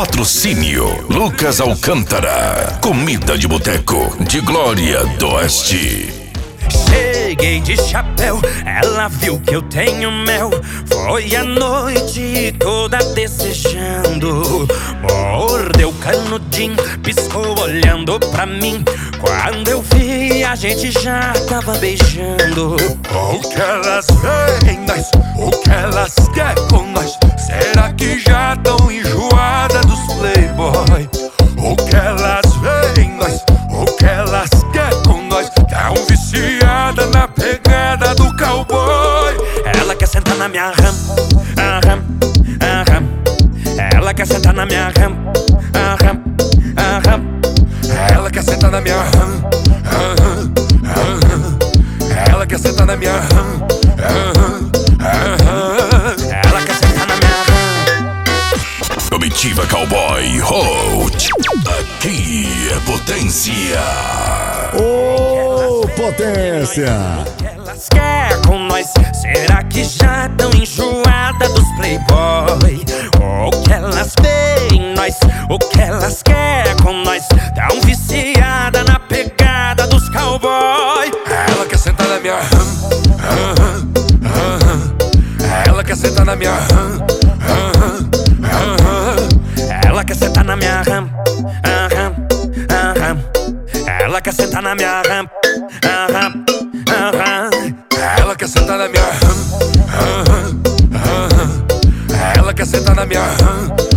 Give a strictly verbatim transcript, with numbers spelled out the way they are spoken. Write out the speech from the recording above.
Patrocínio Lucas Alcântara. Comida de boteco de Glória do Oeste. Cheguei de chapéu, ela viu que eu tenho mel. Foi a noite toda desejando. Mordeu canudinho, piscou olhando pra mim. Quando eu vi, a gente já tava beijando. O que elas veem em nós, o que elas querem com nós? Será que já tão enjoada dos playboy? O que elas veem em nós, o que elas querem com nós? Tão viciada na pegada do cowboy. Ela quer sentar na minha rampa, aham, aham. Ela quer sentar na minha rampa, aham, aham. Ela quer sentar na minha rampa, aham, aham. Ela quer sentar na minha rampa, aham, aham. Ela quer sentar na minha rampa. Comitiva Cowboy Hot. Aqui é potência. Ô, potência! O que elas querem com nós? Será que já tão enjoada dos playboy? O que elas veem em nós? O que elas querem com nós? Tão viciada na pegada dos cowboy. Ela quer sentar na minha rampa, aham, aham. Ela quer sentar na minha rampa, aham, aham. Ela quer sentar na minha rampa, aham, aham. Ela quer sentar na minha rampa, aham, aham. Ela quer sentar na minha rampa, aham, aham. Ela quer sentar na minha rampa,